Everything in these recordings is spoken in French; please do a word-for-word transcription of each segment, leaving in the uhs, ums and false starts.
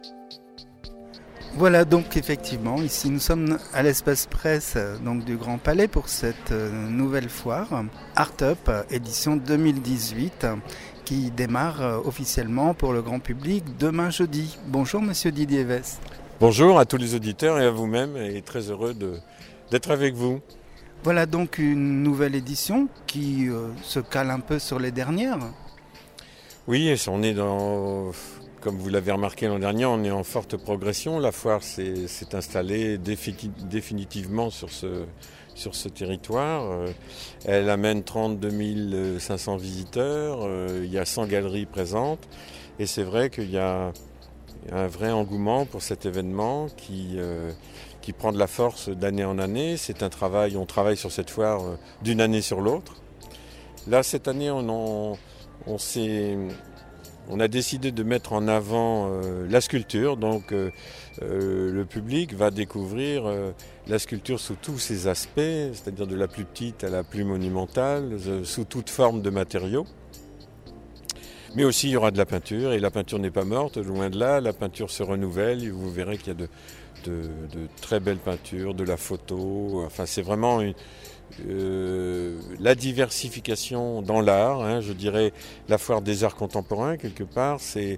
Voilà donc effectivement, ici nous sommes à l'espace presse donc, du Grand Palais pour cette nouvelle foire Art Up édition deux mille dix-huit qui démarre officiellement pour le grand public demain jeudi. Bonjour Monsieur Didier Vest. Bonjour à tous les auditeurs et à vous-même et très heureux de, d'être avec vous. Voilà donc une nouvelle édition qui euh, se cale un peu sur les dernières. Oui, on est dans... Comme vous l'avez remarqué l'an dernier, on est en forte progression. La foire s'est, s'est installée défi- définitivement sur ce, sur ce territoire. Elle amène trente-deux mille cinq cents visiteurs. Il y a cent galeries présentes. Et c'est vrai qu'il y a un vrai engouement pour cet événement qui, euh, qui prend de la force d'année en année. C'est un travail, on travaille sur cette foire d'une année sur l'autre. Là, cette année, on, en, on s'est... On a décidé de mettre en avant euh, la sculpture, donc euh, euh, le public va découvrir euh, la sculpture sous tous ses aspects, c'est-à-dire de la plus petite à la plus monumentale, euh, sous toute forme de matériaux. Mais aussi il y aura de la peinture, et la peinture n'est pas morte, loin de là, la peinture se renouvelle, et vous verrez qu'il y a de, de, de très belles peintures, de la photo, enfin c'est vraiment une... Euh, la diversification dans l'art, hein, je dirais la foire des arts contemporains quelque part, c'est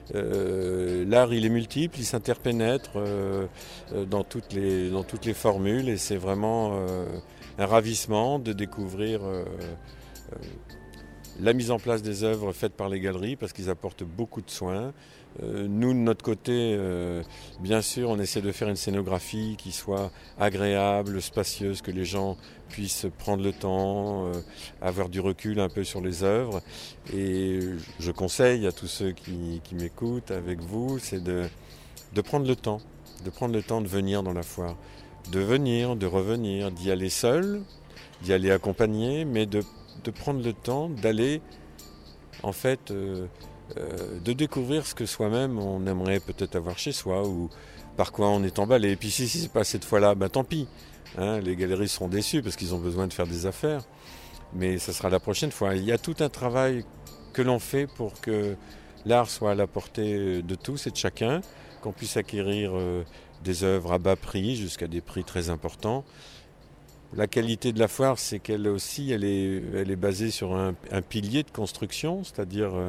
euh, l'art il est multiple, il s'interpénètre euh, dans toutes les dans toutes les formules et c'est vraiment euh, un ravissement de découvrir euh, euh, la mise en place des œuvres faites par les galeries parce qu'ils apportent beaucoup de soins. Euh, nous, de notre côté, euh, bien sûr, on essaie de faire une scénographie qui soit agréable, spacieuse, que les gens puissent prendre le temps, euh, avoir du recul un peu sur les œuvres. Et je conseille à tous ceux qui, qui m'écoutent avec vous, c'est de, de prendre le temps, de prendre le temps de venir dans la foire, de venir, de revenir, d'y aller seul, d'y aller accompagné, mais de, de prendre le temps d'aller, en fait... Euh, Euh, de découvrir ce que soi-même on aimerait peut-être avoir chez soi ou par quoi on est emballé. Et puis si, si c'est pas cette fois-là, ben tant pis. Hein, les galeries seront déçues parce qu'ils ont besoin de faire des affaires. Mais ça sera la prochaine fois. Il y a tout un travail que l'on fait pour que l'art soit à la portée de tous et de chacun, qu'on puisse acquérir euh, des œuvres à bas prix jusqu'à des prix très importants. La qualité de la foire, c'est qu'elle aussi, elle est, elle est basée sur un, un pilier de construction, c'est-à-dire... Euh,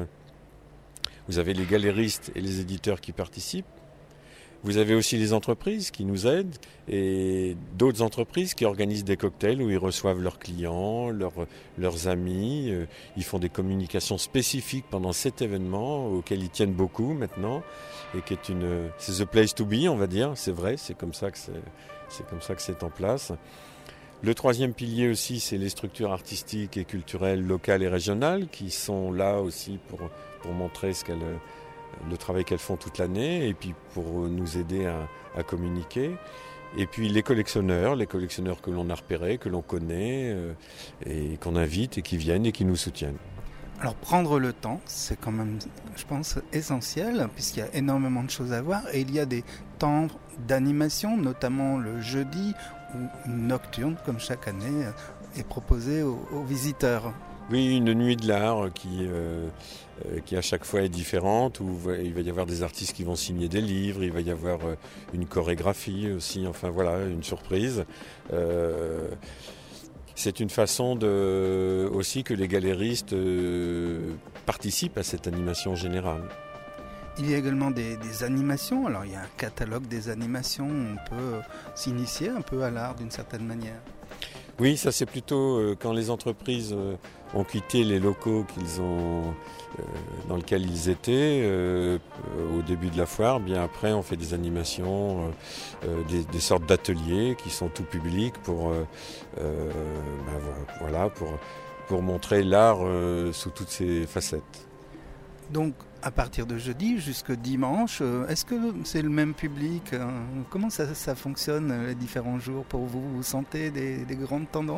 Vous avez les galéristes et les éditeurs qui participent. Vous avez aussi les entreprises qui nous aident et d'autres entreprises qui organisent des cocktails où ils reçoivent leurs clients, leurs, leurs amis. Ils font des communications spécifiques pendant cet événement auquel ils tiennent beaucoup maintenant et qui est une, c'est the place to be, on va dire. C'est vrai, c'est comme ça que c'est, c'est comme ça que c'est en place. Le troisième pilier aussi, c'est les structures artistiques et culturelles locales et régionales qui sont là aussi pour, pour montrer ce qu'elles, le travail qu'elles font toute l'année et puis pour nous aider à, à communiquer. Et puis les collectionneurs, les collectionneurs que l'on a repérés, que l'on connaît euh, et qu'on invite et qui viennent et qui nous soutiennent. Alors prendre le temps, c'est quand même, je pense, essentiel puisqu'il y a énormément de choses à voir et il y a des temps d'animation, notamment le jeudi où une nocturne, comme chaque année, est proposée aux, aux visiteurs. Oui, une nuit de l'art qui, euh, qui à chaque fois est différente, où il va y avoir des artistes qui vont signer des livres, il va y avoir une chorégraphie aussi, enfin voilà, une surprise. Euh, c'est une façon de, aussi que les galéristes euh, participent à cette animation générale. Il y a également des, des animations, alors il y a un catalogue des animations, on peut s'initier un peu à l'art d'une certaine manière. Oui, ça c'est plutôt euh, quand les entreprises euh, ont quitté les locaux qu'ils ont, euh, dans lesquels ils étaient euh, au début de la foire. Bien après, on fait des animations, euh, euh, des, des sortes d'ateliers qui sont tout publics pour, euh, euh, ben, voilà, pour, pour montrer l'art euh, sous toutes ses facettes. Donc, à partir de jeudi jusqu'à dimanche, est-ce que c'est le même public ? Comment ça, ça fonctionne les différents jours pour vous ? Vous sentez des, des grandes tendances ?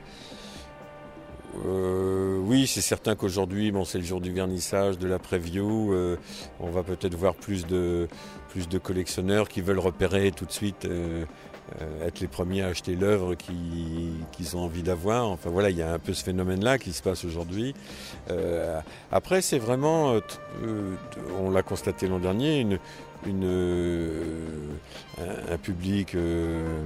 Euh, oui, c'est certain qu'aujourd'hui, bon, c'est le jour du vernissage, de la preview. Euh, on va peut-être voir plus de, plus de collectionneurs qui veulent repérer tout de suite, euh, euh, être les premiers à acheter l'œuvre qui, qu'ils ont envie d'avoir. Enfin voilà, il y a un peu ce phénomène-là qui se passe aujourd'hui. Euh, après, c'est vraiment, euh, on l'a constaté l'an dernier, une, une, euh, un, un public... Euh,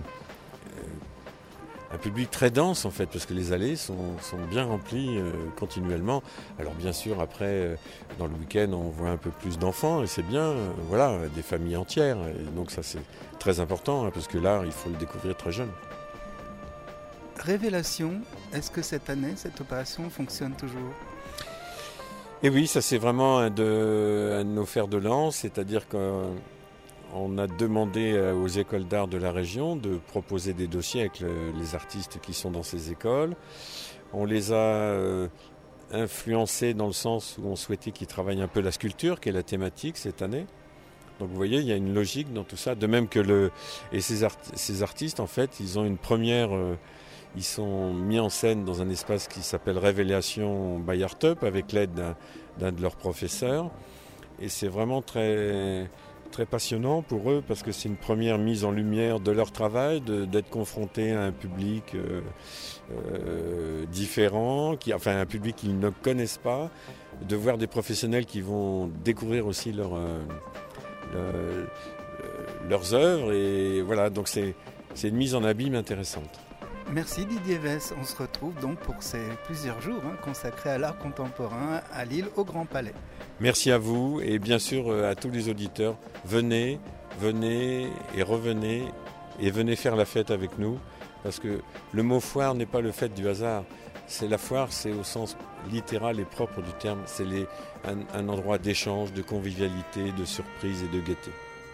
Un public très dense en fait, parce que les allées sont, sont bien remplies euh, continuellement. Alors bien sûr, après, euh, dans le week-end, on voit un peu plus d'enfants et c'est bien, euh, voilà, des familles entières. Et donc ça c'est très important, hein, parce que l'art, il faut le découvrir très jeune. Révélation, est-ce que cette année, cette opération fonctionne toujours ? Et oui, ça c'est vraiment un de, un de nos fers de lance, c'est-à-dire que... On a demandé aux écoles d'art de la région de proposer des dossiers avec le, les artistes qui sont dans ces écoles. On les a euh, influencés dans le sens où on souhaitait qu'ils travaillent un peu la sculpture, qui est la thématique cette année. Donc vous voyez, il y a une logique dans tout ça. De même que le... Et ces, art, ces artistes, en fait, ils ont une première... Euh, ils sont mis en scène dans un espace qui s'appelle Révélation by Art Up, avec l'aide d'un, d'un de leurs professeurs. Et c'est vraiment très... très passionnant pour eux parce que c'est une première mise en lumière de leur travail, de, d'être confrontés à un public euh, euh, différent, qui, enfin un public qu'ils ne connaissent pas, de voir des professionnels qui vont découvrir aussi leur, euh, leur, leurs œuvres et voilà, donc c'est, c'est une mise en abîme intéressante. Merci Didier Wess, on se retrouve donc pour ces plusieurs jours hein, consacrés à l'art contemporain à Lille au Grand Palais. Merci à vous et bien sûr à tous les auditeurs, venez, venez et revenez et venez faire la fête avec nous parce que le mot foire n'est pas le fait du hasard, c'est la foire, c'est au sens littéral et propre du terme, c'est les, un, un endroit d'échange, de convivialité, de surprise et de gaieté.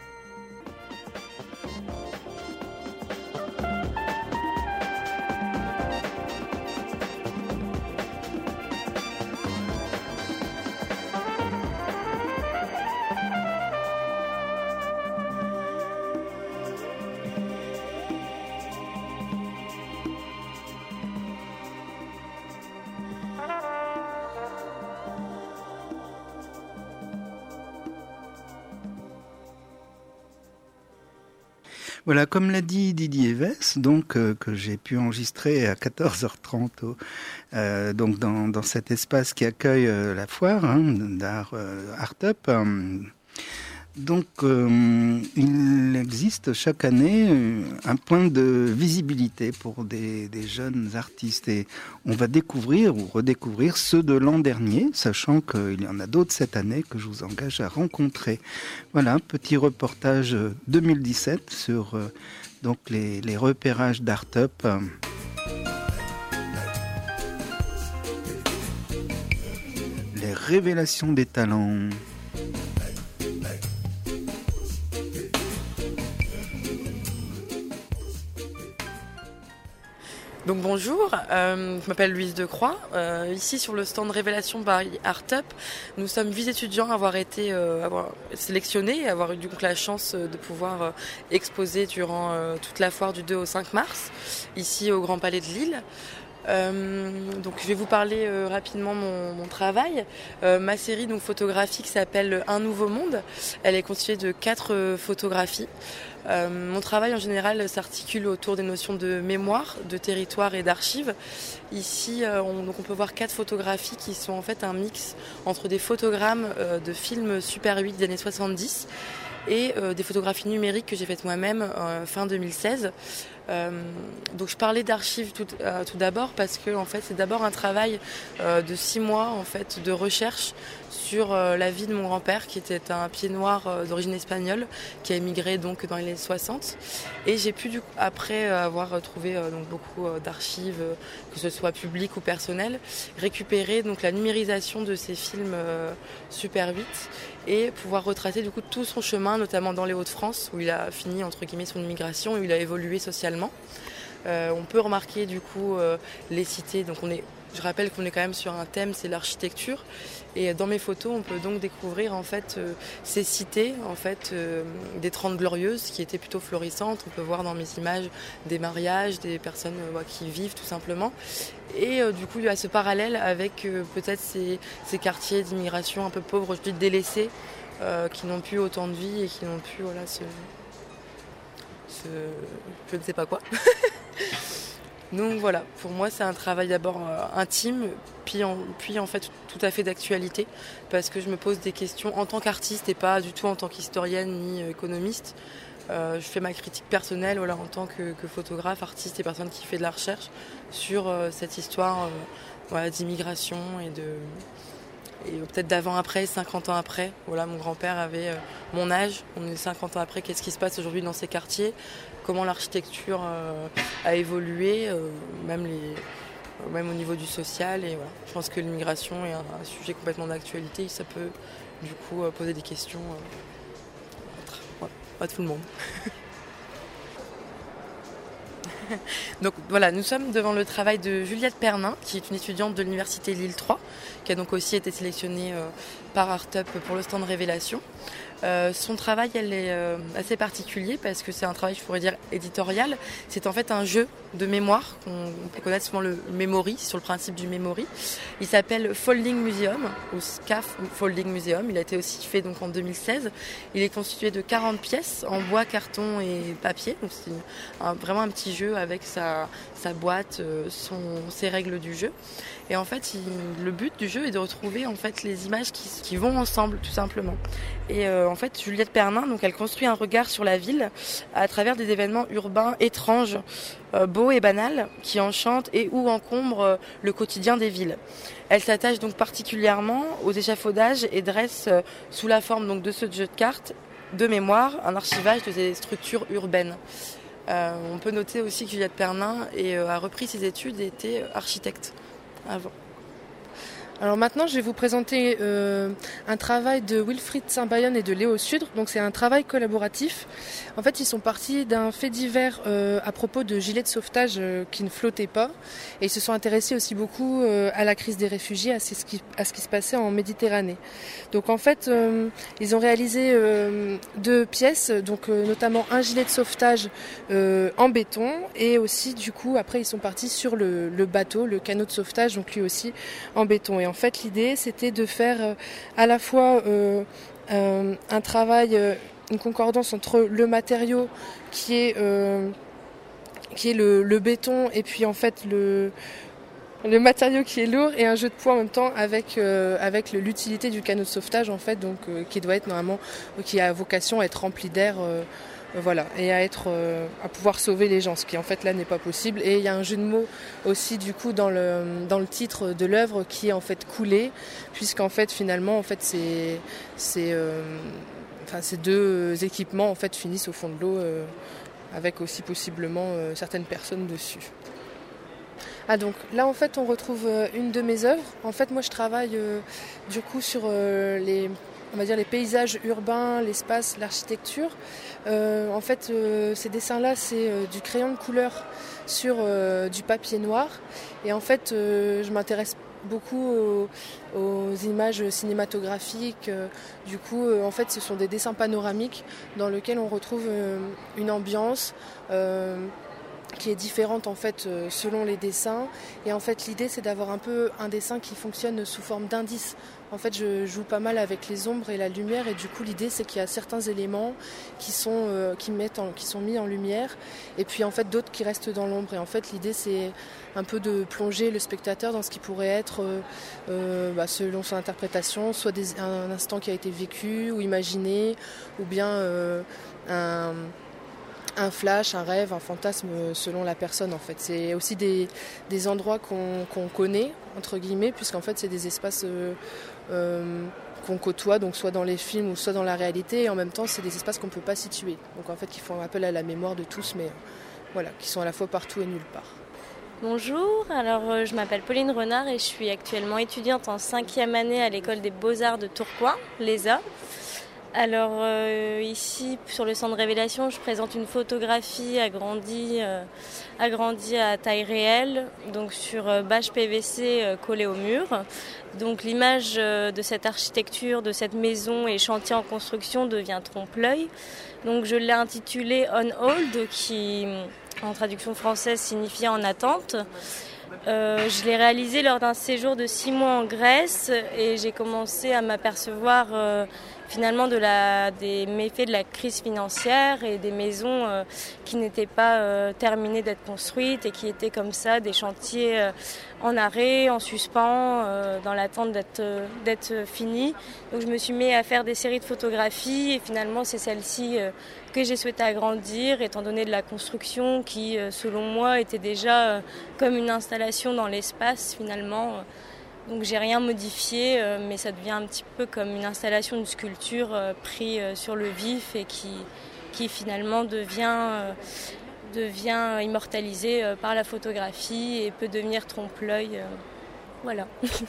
Voilà, comme l'a dit Didier Wess, donc euh, que j'ai pu enregistrer à quatorze heures trente au, euh, donc dans, dans cet espace qui accueille euh, la foire hein, d'art euh, Art Up. Euh, donc euh, il existe chaque année euh, un point de visibilité pour des, des jeunes artistes et on va découvrir ou redécouvrir ceux de l'an dernier, sachant qu'il y en a d'autres cette année que je vous engage à rencontrer. Voilà, petit reportage deux mille dix-sept sur euh, donc les, les repérages d'Art Up. Les révélations des talents. Donc bonjour, euh, je m'appelle Louise Decroix. Euh, ici sur le stand Révélation by Art Up, nous sommes huit étudiants à avoir été euh, avoir sélectionnés et avoir eu donc la chance de pouvoir euh, exposer durant euh, toute la foire du deux au cinq mars, ici au Grand Palais de Lille. Euh, donc je vais vous parler euh, rapidement mon, mon travail. Euh, ma série donc photographique s'appelle Un nouveau monde. Elle est constituée de quatre euh, photographies. Euh, mon travail en général s'articule autour des notions de mémoire, de territoire et d'archives. Ici, euh, on, donc on peut voir quatre photographies qui sont en fait un mix entre des photogrammes euh, de films Super huit des années soixante-dix et euh, des photographies numériques que j'ai faites moi-même euh, fin deux mille seize. Euh, donc je parlais d'archives tout, euh, tout d'abord parce que en fait c'est d'abord un travail euh, de six mois en fait de recherche sur euh, la vie de mon grand-père qui était un pied noir euh, d'origine espagnole qui a émigré donc dans les années soixante et j'ai pu du coup, après avoir trouvé euh, donc beaucoup euh, d'archives euh, que ce soit publiques ou personnelles récupérer donc la numérisation de ces films euh, Super huit et pouvoir retracer du coup tout son chemin notamment dans les Hauts-de-France où il a fini entre guillemets son immigration et où il a évolué socialement. Euh, on peut remarquer du coup euh, les cités, donc on est, je rappelle qu'on est quand même sur un thème, c'est l'architecture et dans mes photos on peut donc découvrir en fait euh, ces cités en fait euh, des Trente Glorieuses qui étaient plutôt florissantes. On peut voir dans mes images des mariages, des personnes euh, qui vivent tout simplement et euh, du coup il y a ce parallèle avec euh, peut-être ces, ces quartiers d'immigration un peu pauvres, je dis délaissés euh, qui n'ont plus autant de vie et qui n'ont plus voilà ce... je ne sais pas quoi. Donc voilà, pour moi c'est un travail d'abord euh, intime, puis en, puis en fait tout à fait d'actualité, parce que je me pose des questions en tant qu'artiste et pas du tout en tant qu'historienne ni euh, économiste. Euh, je fais ma critique personnelle voilà, en tant que, que photographe, artiste et personne qui fait de la recherche sur euh, cette histoire euh, voilà, d'immigration et de et peut-être d'avant-après, cinquante ans après. Voilà, mon grand-père avait euh, mon âge, on est cinquante ans après, qu'est-ce qui se passe aujourd'hui dans ces quartiers, comment l'architecture euh, a évolué, euh, même, les, euh, même au niveau du social. Et voilà. Je pense que l'immigration est un, un sujet complètement d'actualité et ça peut du coup euh, poser des questions euh, à tout le monde. Donc voilà, nous sommes devant le travail de Juliette Pernin, qui est une étudiante de l'université Lille trois, qui a donc aussi été sélectionnée euh, par Artup pour le stand Révélation. Euh, son travail, elle est euh, assez particulier parce que c'est un travail, je pourrais dire, éditorial. C'est en fait un jeu de mémoire, qu'on on peut connaître souvent le memory, sur le principe du memory. Il s'appelle Folding Museum, ou S C A F Folding Museum. Il a été aussi fait donc en deux mille seize. Il est constitué de quarante pièces en bois, carton et papier. Donc c'est un, vraiment un petit jeu avec sa, sa boîte, son, ses règles du jeu. Et en fait, il, le but du jeu est de retrouver en fait les images qui, qui vont ensemble, tout simplement. Et euh, en fait, Juliette Pernin, donc, elle construit un regard sur la ville à travers des événements urbains étranges, euh, beaux et banals, qui enchantent et ou encombrent euh, le quotidien des villes. Elle s'attache donc particulièrement aux échafaudages et dresse, euh, sous la forme donc, de ce jeu de cartes, de mémoire, un archivage de ces structures urbaines. Euh, on peut noter aussi que Juliette Pernin et, euh, a repris ses études et était architecte avant. Alors maintenant, je vais vous présenter euh, un travail de Wilfried Saint-Bayonne et de Léo Sudre. Donc c'est un travail collaboratif. En fait, ils sont partis d'un fait divers euh, à propos de gilets de sauvetage euh, qui ne flottaient pas. Et ils se sont intéressés aussi beaucoup euh, à la crise des réfugiés, à ce, qui, à ce qui se passait en Méditerranée. Donc en fait, euh, ils ont réalisé euh, deux pièces, donc euh, notamment un gilet de sauvetage euh, en béton. Et aussi, du coup, après, ils sont partis sur le, le bateau, le canot de sauvetage, donc lui aussi en béton. Et en fait, l'idée, c'était de faire euh, à la fois euh, euh, un travail, euh, une concordance entre le matériau qui est, euh, qui est le, le béton et puis en fait le, le matériau qui est lourd et un jeu de poids en même temps avec, euh, avec le, l'utilité du canot de sauvetage en fait, donc, euh, qui doit être normalement, qui a vocation à être rempli d'air. Euh, Voilà, et à être, euh, à pouvoir sauver les gens, ce qui en fait là n'est pas possible. Et il y a un jeu de mots aussi du coup dans le dans le titre de l'œuvre qui est en fait coulé, puisqu'en fait finalement en fait c'est c'est euh, enfin ces deux équipements en fait finissent au fond de l'eau euh, avec aussi possiblement euh, certaines personnes dessus. Ah donc là en fait on retrouve euh, une de mes œuvres. En fait moi je travaille euh, du coup sur euh, les on va dire les paysages urbains, l'espace, l'architecture. Euh, en fait, euh, ces dessins-là, c'est euh, du crayon de couleur sur euh, du papier noir. Et en fait, euh, je m'intéresse beaucoup aux, aux images cinématographiques. Euh, du coup, euh, en fait, ce sont des dessins panoramiques dans lesquels on retrouve euh, une ambiance euh, qui est différente en fait euh, selon les dessins. Et en fait, l'idée, c'est d'avoir un peu un dessin qui fonctionne sous forme d'indice. En fait, je joue pas mal avec les ombres et la lumière et du coup, l'idée, c'est qu'il y a certains éléments qui sont, euh, qui mettent en, qui sont mis en lumière et puis en fait d'autres qui restent dans l'ombre. Et en fait, l'idée, c'est un peu de plonger le spectateur dans ce qui pourrait être, euh, euh, bah, selon son interprétation, soit des, un instant qui a été vécu ou imaginé, ou bien euh, un... un flash, un rêve, un fantasme selon la personne en fait. C'est aussi des, des endroits qu'on, qu'on connaît, entre guillemets, puisqu'en fait c'est des espaces euh, euh, qu'on côtoie, donc soit dans les films ou soit dans la réalité, et en même temps c'est des espaces qu'on ne peut pas situer. Donc en fait qui font appel à la mémoire de tous, mais voilà, qui sont à la fois partout et nulle part. Bonjour, alors euh, je m'appelle Pauline Renard et je suis actuellement étudiante en cinquième année à l'école des Beaux-Arts de Tourcoing, l'E S A. Alors euh, ici, sur le stand de Révélation, je présente une photographie agrandie, euh, agrandie à taille réelle, donc sur euh, bâche P V C euh, collée au mur. Donc l'image euh, de cette architecture, de cette maison et chantier en construction devient trompe-l'œil. Donc je l'ai intitulée On Hold, qui en traduction française signifie en attente. Euh, je l'ai réalisé lors d'un séjour de six mois en Grèce et j'ai commencé à m'apercevoir euh, finalement de la, des méfaits de la crise financière et des maisons euh, qui n'étaient pas euh, terminées d'être construites et qui étaient comme ça des chantiers euh, en arrêt, en suspens, euh, dans l'attente d'être, euh, d'être finis. Donc je me suis mis à faire des séries de photographies et finalement c'est celle-ci euh, que j'ai souhaité agrandir étant donné de la construction qui euh, selon moi était déjà euh, comme une installation dans l'espace finalement. Donc j'ai rien modifié, euh, mais ça devient un petit peu comme une installation, une sculpture euh, prise euh, sur le vif et qui, qui finalement devient, euh, devient immortalisée euh, par la photographie et peut devenir trompe-l'œil. Euh, voilà.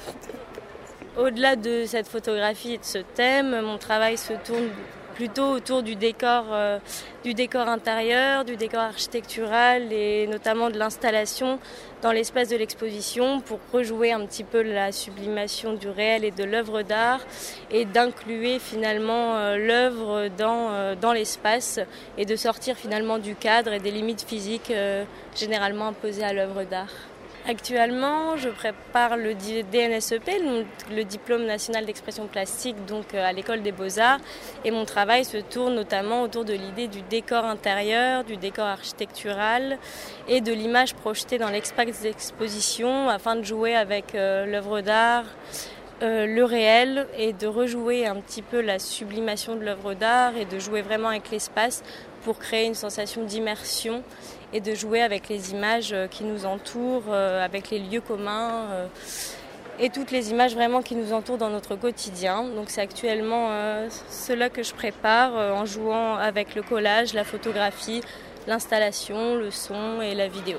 Au-delà de cette photographie et de ce thème, mon travail se tourne plutôt autour du décor, euh, du décor intérieur, du décor architectural et notamment de l'installation dans l'espace de l'exposition pour rejouer un petit peu la sublimation du réel et de l'œuvre d'art et d'inclure finalement euh, l'œuvre dans, euh, dans l'espace et de sortir finalement du cadre et des limites physiques euh, généralement imposées à l'œuvre d'art. Actuellement, je prépare le D N S E P, le diplôme national d'expression plastique, donc à l'école des Beaux-Arts. Et mon travail se tourne notamment autour de l'idée du décor intérieur, du décor architectural et de l'image projetée dans l'espace d'exposition afin de jouer avec euh, l'œuvre d'art, euh, le réel et de rejouer un petit peu la sublimation de l'œuvre d'art et de jouer vraiment avec l'espace pour créer une sensation d'immersion et de jouer avec les images qui nous entourent, euh, avec les lieux communs euh, et toutes les images vraiment qui nous entourent dans notre quotidien. Donc c'est actuellement euh, cela que je prépare euh, en jouant avec le collage, la photographie, l'installation, le son et la vidéo.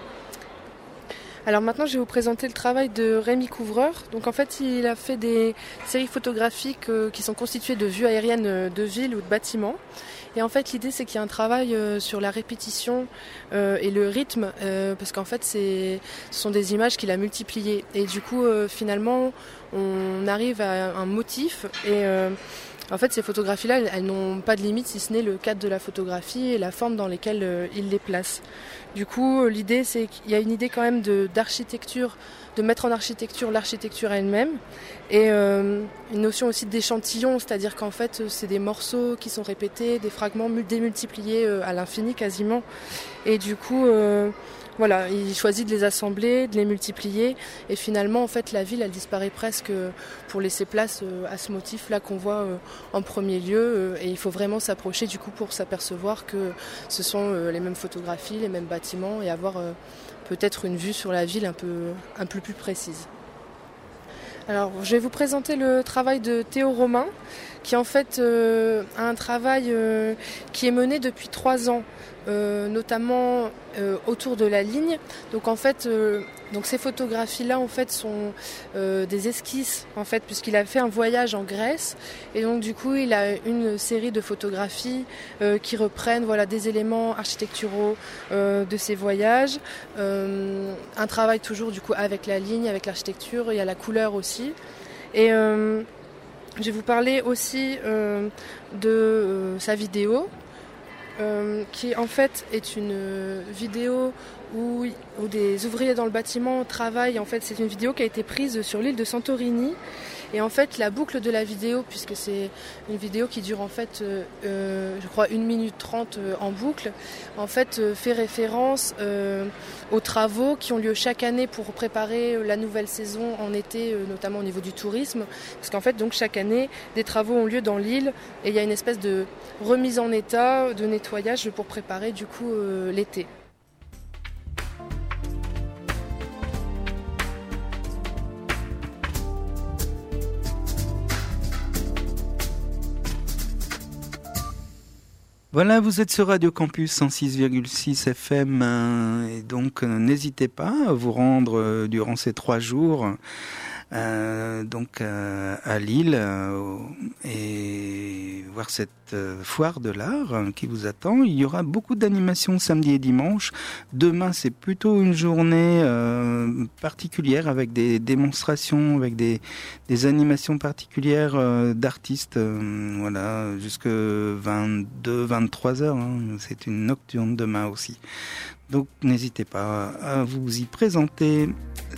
Alors maintenant, je vais vous présenter le travail de Rémi Couvreur. Donc en fait, il a fait des séries photographiques euh, qui sont constituées de vues aériennes de villes ou de bâtiments. Et en fait, l'idée, c'est qu'il y a un travail euh, sur la répétition euh, et le rythme, euh, parce qu'en fait, c'est, ce sont des images qu'il a multipliées. Et du coup, euh, finalement, on arrive à un motif. Et euh, en fait, ces photographies-là, elles, elles n'ont pas de limite, si ce n'est le cadre de la photographie et la forme dans lesquelles euh, il les place. Du coup, l'idée, c'est qu'il y a une idée quand même de, d'architecture, de mettre en architecture l'architecture elle-même et euh, une notion aussi d'échantillon, c'est-à-dire qu'en fait c'est des morceaux qui sont répétés, des fragments démultipliés euh, à l'infini quasiment et du coup euh, voilà, il choisit de les assembler, de les multiplier et finalement en fait la ville elle disparaît presque pour laisser place euh, à ce motif là qu'on voit euh, en premier lieu euh, et il faut vraiment s'approcher du coup pour s'apercevoir que ce sont euh, les mêmes photographies, les mêmes bâtiments et avoir euh, peut-être une vue sur la ville un peu, un peu plus précise. Alors, je vais vous présenter le travail de Théo Romain, qui en fait euh, a un travail euh, qui est mené depuis trois ans, euh, notamment euh, autour de la ligne. Donc en fait, euh, donc ces photographies-là en fait sont euh, des esquisses en fait, puisqu'il a fait un voyage en Grèce et donc du coup il a une série de photographies euh, qui reprennent voilà des éléments architecturaux euh, de ses voyages. Euh, un travail toujours du coup avec la ligne, avec l'architecture, il y a la couleur aussi. Et euh, je vais vous parler aussi euh, de euh, sa vidéo, euh, qui en fait est une vidéo où, où des ouvriers dans le bâtiment travaillent. En fait, c'est une vidéo qui a été prise sur l'île de Santorini. Et en fait, la boucle de la vidéo, puisque c'est une vidéo qui dure en fait, euh, je crois, une minute trente euh, en boucle, en fait, euh, fait référence euh, aux travaux qui ont lieu chaque année pour préparer la nouvelle saison en été, euh, notamment au niveau du tourisme. Parce qu'en fait, donc chaque année, des travaux ont lieu dans l'île et il y a une espèce de remise en état, de nettoyage pour préparer du coup euh, l'été. Voilà, vous êtes sur Radio Campus cent six virgule six F M euh, et donc euh, n'hésitez pas à vous rendre euh, durant ces trois jours euh, donc euh, à Lille euh, et voir cette euh, foire de l'art euh, qui vous attend. Il y aura beaucoup d'animations samedi et dimanche. Demain, c'est plutôt une journée euh, particulière avec des démonstrations, avec des, des animations particulières euh, d'artistes. Euh, voilà, jusque vingt-deux, vingt-trois heures. Hein. C'est une nocturne demain aussi. Donc, n'hésitez pas à vous y présenter.